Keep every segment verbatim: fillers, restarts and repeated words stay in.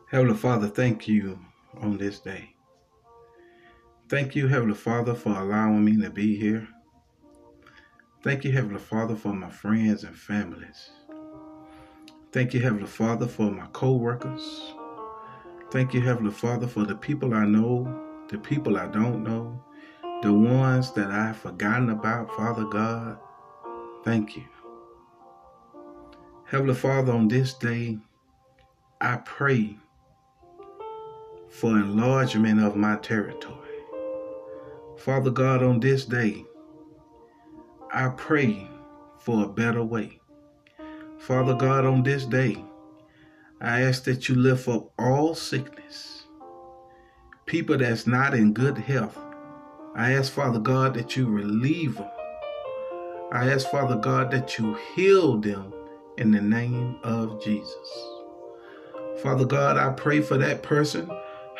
Heavenly Father, thank you on this day. Thank you, Heavenly Father, for allowing me to be here. Thank you, Heavenly Father, for my friends and families. Thank you, Heavenly Father, for my co-workers. Thank you, Heavenly Father, for the people I know, the people I don't know, the ones that I've forgotten about, Father God. Thank you. Heavenly Father, on this day, I pray for enlargement of my territory. Father God, on this day, I pray for a better way. Father God, on this day, I ask that you lift up all sickness, people that's not in good health. I ask, Father God, that you relieve them. I ask, Father God, that you heal them in the name of Jesus. Father God, I pray for that person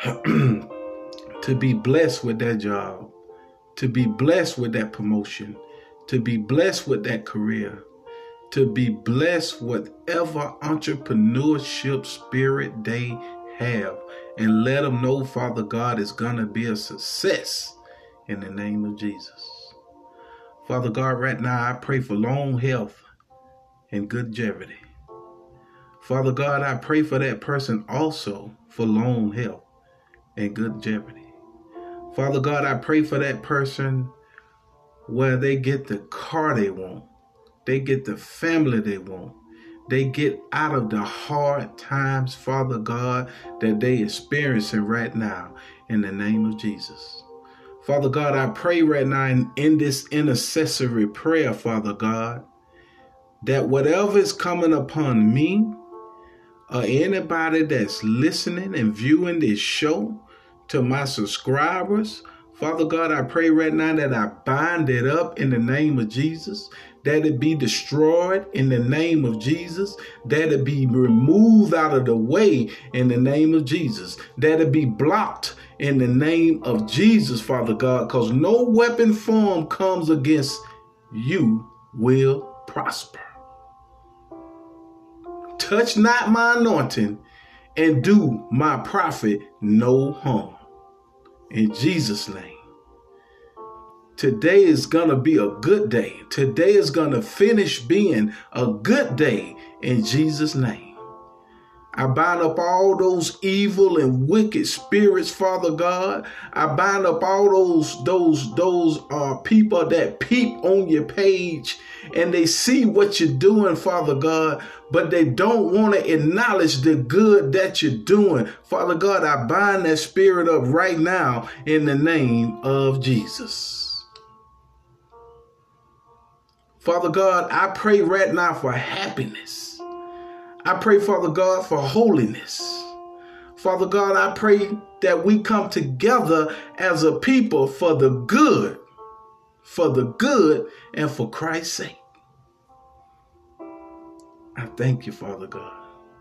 to be blessed with that job, to be blessed with that promotion, to be blessed with that career, to be blessed whatever entrepreneurship spirit they have, and let them know, Father God, it's going to be a success in the name of Jesus. Father God, right now I pray for long health and good longevity. Father God, I pray for that person also for long health and good longevity. Father God, I pray for that person where they get the car they want. They get the family they want. They get out of the hard times, Father God, that they experiencing right now in the name of Jesus. Father God, I pray right now in, in this intercessory prayer, Father God, that whatever is coming upon me or anybody that's listening and viewing this show, to my subscribers, Father God, I pray right now that I bind it up in the name of Jesus, that it be destroyed in the name of Jesus, that it be removed out of the way in the name of Jesus, that it be blocked in the name of Jesus, Father God, because no weapon formed comes against you will prosper. Touch not my anointing and do my prophet no harm. In Jesus' name. Today is going to be a good day. Today is going to finish being a good day in Jesus' name. I bind up all those evil and wicked spirits, Father God. I bind up all those those those uh, people that peep on your page and they see what you're doing, Father God, but they don't want to acknowledge the good that you're doing. Father God, I bind that spirit up right now in the name of Jesus. Father God, I pray right now for happiness. I pray, Father God, for holiness. Father God, I pray that we come together as a people for the good, for the good and for Christ's sake. I thank you, Father God.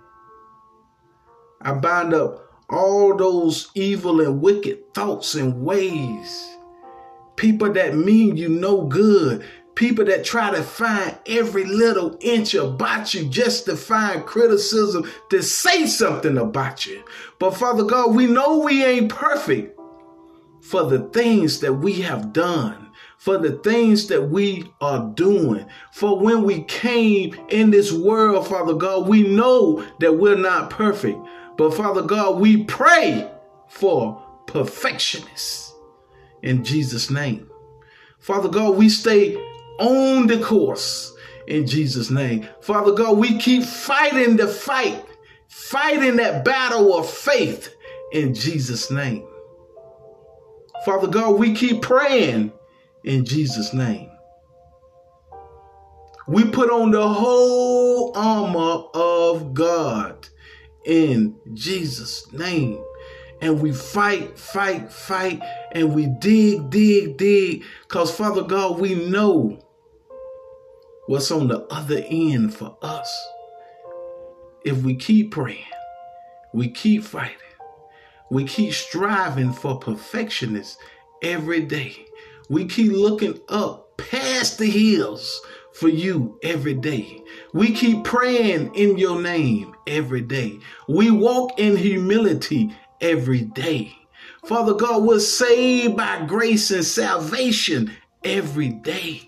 I bind up all those evil and wicked thoughts and ways. People that mean you no good. People that try to find every little inch about you just to find criticism, to say something about you. But Father God, we know we ain't perfect for the things that we have done, for the things that we are doing. For when we came in this world, Father God, we know that we're not perfect. But Father God, we pray for perfectionists in Jesus' name. Father God, we stay on the course in Jesus' name. Father God, we keep fighting the fight, fighting that battle of faith in Jesus' name. Father God, we keep praying in Jesus' name. We put on the whole armor of God in Jesus' name. And we fight, fight, fight, and we dig, dig, dig. Because, Father God, we know what's on the other end for us. If we keep praying, we keep fighting, we keep striving for perfectionists every day. We keep looking up past the hills for you every day. We keep praying in your name every day. We walk in humility every day. Father God, we're saved by grace and salvation every day.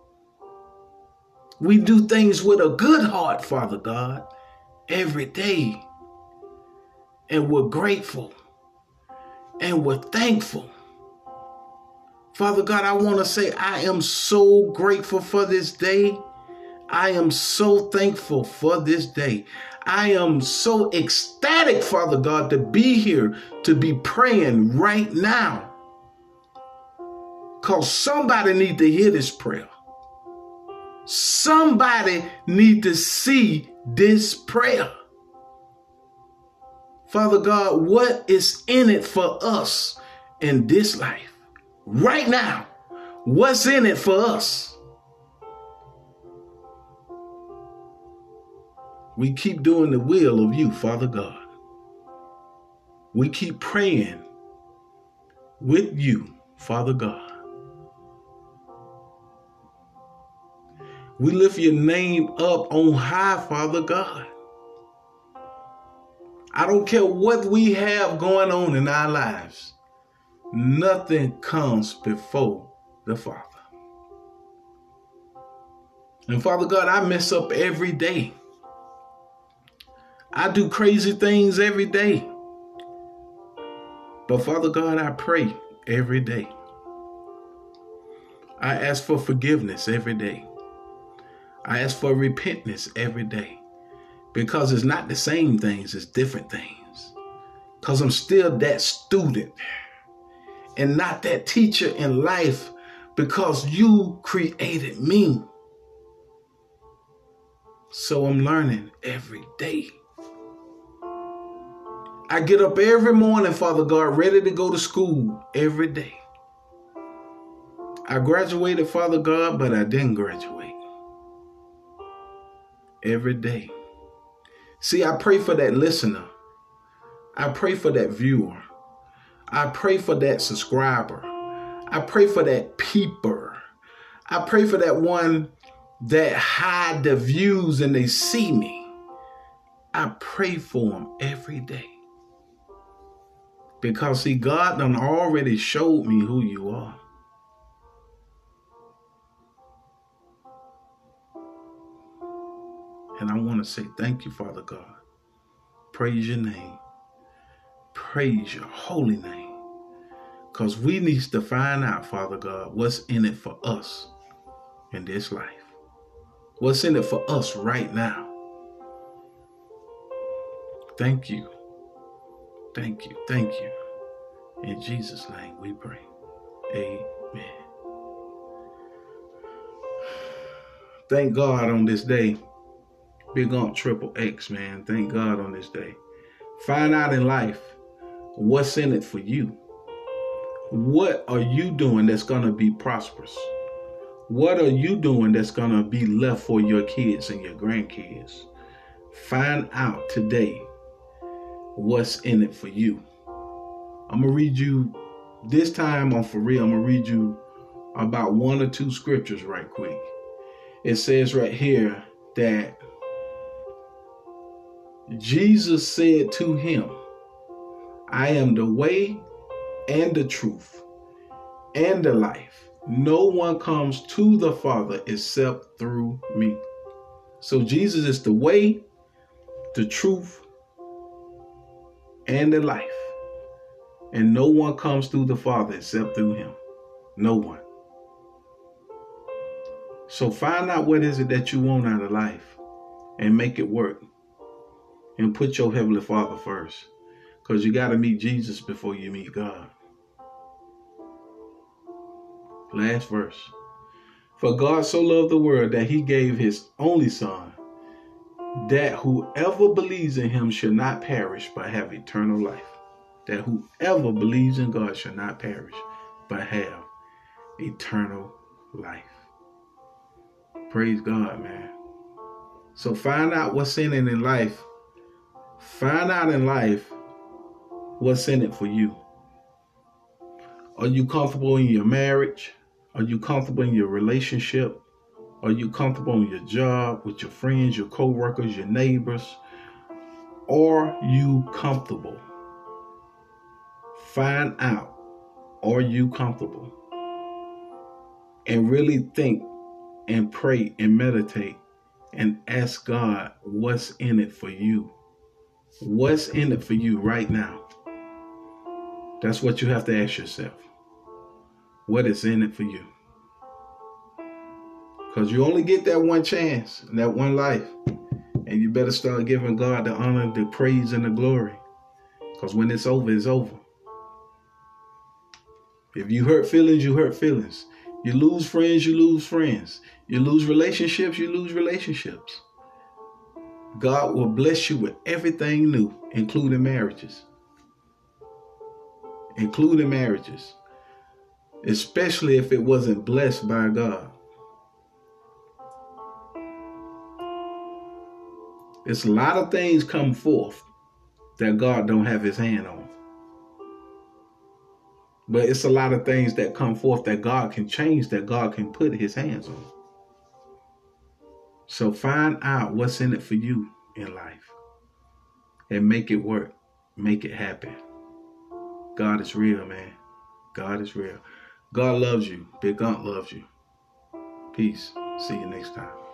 We do things with a good heart, Father God, every day. And we're grateful and we're thankful. Father God, I want to say I am so grateful for this day. I am so thankful for this day. I am so ecstatic, Father God, to be here, to be praying right now. Because somebody need to hear this prayer. Somebody need to see this prayer. Father God, what is in it for us in this life? Right now, what's in it for us? We keep doing the will of you, Father God. We keep praying with you, Father God. We lift your name up on high, Father God. I don't care what we have going on in our lives. Nothing comes before the Father. And Father God, I mess up every day. I do crazy things every day. But Father God, I pray every day. I ask for forgiveness every day. I ask for repentance every day. Because it's not the same things, it's different things. Because I'm still that student and not that teacher in life, because you created me. So I'm learning every day. I get up every morning, Father God, ready to go to school every day. I graduated, Father God, but I didn't graduate. Every day. See, I pray for that listener. I pray for that viewer. I pray for that subscriber. I pray for that peeper. I pray for that one that hide the views and they see me. I pray for them every day. Because see, God done already showed me who you are. And I want to say thank you, Father God. Praise your name. Praise your holy name. Because we need to find out, Father God, what's in it for us in this life. What's in it for us right now. Thank you. Thank you. Thank you. In Jesus' name we pray. Amen. Thank God on this day. Big Aunt Triple X, man. Thank God on this day. Find out in life what's in it for you. What are you doing that's going to be prosperous? What are you doing that's going to be left for your kids and your grandkids? Find out today what's in it for you. I'm going to read you, this time on for real, I'm going to read you about one or two scriptures right quick. It says right here that Jesus said to him, I am the way and the truth and the life. No one comes to the Father except through me. So Jesus is the way, the truth, and the life. And no one comes through the Father except through him. No one. So find out what is it that you want out of life and make it work. And put your Heavenly Father first. Because you got to meet Jesus before you meet God. Last verse. For God so loved the world that he gave his only son, that whoever believes in him shall not perish but have eternal life. That whoever believes in God shall not perish but have eternal life. Praise God, man. So find out what's in it in life. Find out in life what's in it for you. Are you comfortable in your marriage? Are you comfortable in your relationship? Are you comfortable on your job, with your friends, your co-workers, your neighbors? Are you comfortable? Find out, are you comfortable? And really think and pray and meditate and ask God, what's in it for you? What's in it for you right now? That's what you have to ask yourself. What is in it for you? Because you only get that one chance, that one life. And you better start giving God the honor, the praise, and the glory. Because when it's over, it's over. If you hurt feelings, you hurt feelings. You lose friends, you lose friends. You lose relationships, you lose relationships. God will bless you with everything new, including marriages. Including marriages. Especially if it wasn't blessed by God. It's a lot of things come forth that God don't have his hand on. But it's a lot of things that come forth that God can change, that God can put his hands on. So find out what's in it for you in life. And make it work. Make it happen. God is real, man. God is real. God loves you. Big Aunt loves you. Peace. See you next time.